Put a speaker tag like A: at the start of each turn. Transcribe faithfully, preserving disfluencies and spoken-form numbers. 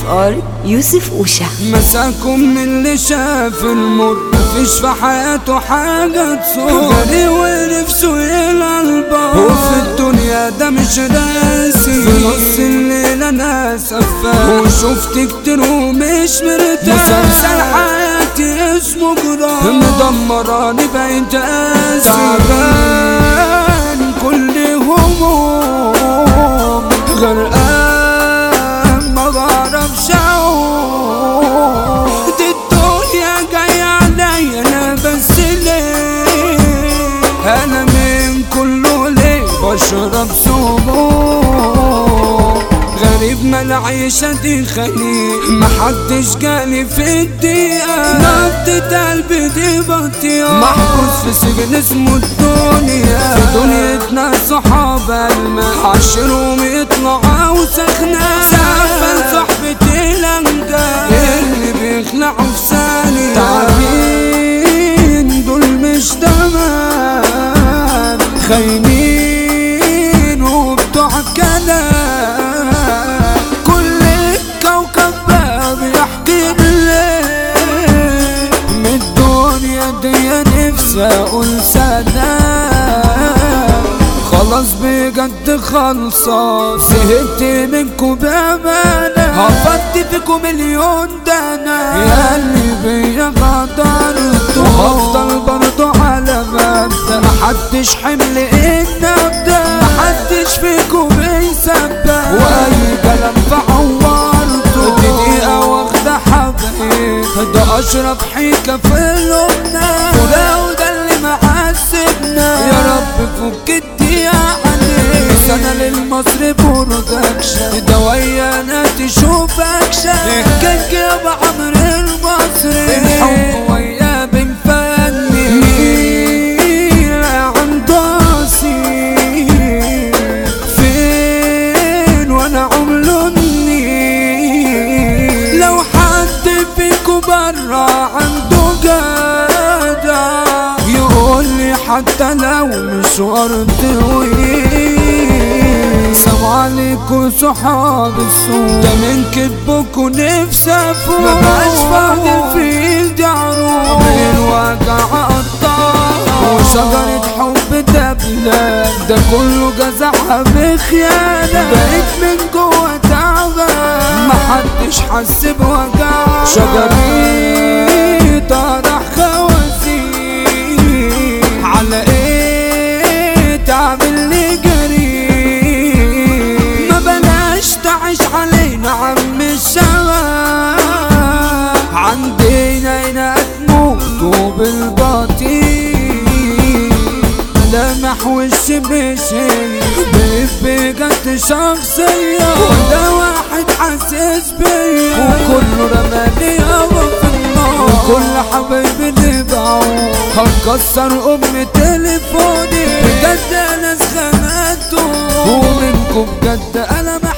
A: ار يوسف اوشا.
B: مساكم من اللي شاف المر، مفيش في حياته حاجة تسر، غني ونفسه يلعب البار، وفي الدنيا ده مش راسي، في نص الليل انا سفاح، وشفت كتير ومش مرتاح، مسلسل حياتي اسمه جراح، مدمراني بقيت قاسي، تعبان كل هموم، غرقان ما بعرفش اعوم، دي الدنيا جاية عليا انا بس ليه، انا من كله ليه بشرب سموم، غريب ما العيشة دي خليق، محدش جالي في الدقيقة، نبضة قلبي دي بطيئة، محبوس في سجن اسمه الدنيا، في دنيتنا صحاب الماء، عشرهم يطلعوا وسخنة، سقفل صحبتي الانجاز، اللي بيخلعوا في ثانية، تعبين دول مش تمام، خاينين وبتوع كلام، كل الكوكب بقى بيحكي ليه، من الدنيا دي نفسي اقول سلام، خلاص بجد خلصة، زهقت منكم بأمانة، هفضي فيكم مليون دانا، ياللي بيا غدرتوا، وهفضل برضو على مبدأ، محدش حمل إن أبدأ، محدش فيكم بيصدق، وأي كلام فعورته، دي دقيقة واخدة حبايب، ده أشرف حيكة في قلوبنا، ولو ده اللي معذبنا، يا رب فك الدقيقة عليك، سنة للمصري برودكشن، ده ويانا تشوف أكشن، الكيك يا أبو عمرو المصري، الحب وياه بنفني، مين عنداسي فين وانا عملوني، لو حد فيكم برا عنده جدع يقولي حتى لو مشوار طويل، سلام عليكم صحاب السوق، ده من كدبكوا نفسي افوق، مبقاش فاضل في ايدي عروق، من الوجع قطار، وشجرة حب ده بلاد، ده كله جزعها بخيانة، بقيت من جوا تعبان، محدش حس بوجع، شجري طرح خوازيق، على ايه تعمل لي جريء، ما بلاش تعيش علينا عم الشباب، عندنا هنا تموتوا بالباطيل، ملامح وش بشي بجد شخصية، وده واحد حاسس بيا، وكله رماني هوا في النار، وكل حبايبي اللي باعوا هنكسر ام تليفوني، بجد انا اتخنقتوا، ومنكم بجد انا